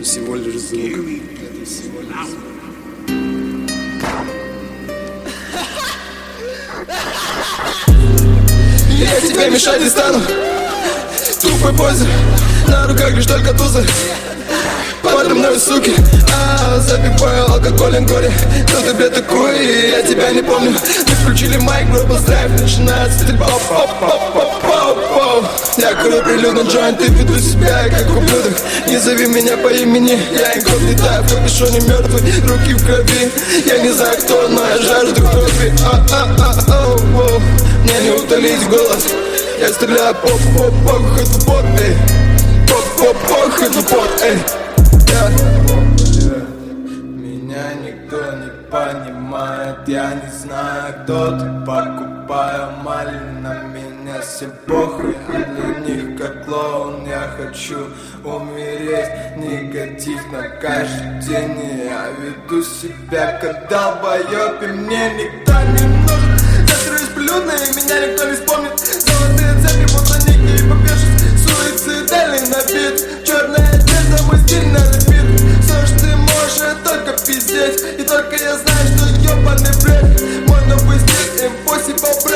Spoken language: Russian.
всего лишь звук. Это всего лишь звук. Я тебе мешать не стану. Тупой позе, на руках лишь только тузы. Подо мной суки, запиваю алкоголем горе. Кто ты, блядь, такой, я тебя не помню. Мы включили майк, Global Strife, начинается стрельба. Я курю прилюдно джойнт, ты веду себя как ублюдок. Не зови меня по имени, я инкогнито, в капюшоне мертвый, руки в крови. Я не знаю кто, но я жажду крови. Мне не утолить голос. Я стреляю по-по-по, хоть в бот, эй. По-по-по, хоть в бот, эй. Меня никто не понимает, я не знаю, кто ты. Покупаю мали, на меня все похуй, а для них как клоун. Я хочу умереть, негатив на каждый день. И я веду себя как долбоёб, и мне никто не нужен. Закрыюсь блюдно, и меня никто не вспомнит. Золотые цепи, будто ники и попешись. Суицидальный набит, черная одежда, мой стиль на репит. Все, что ты можешь, это только пиздеть. И только я знаю, что ёбаный бред. Мой новый стиль, impossible break.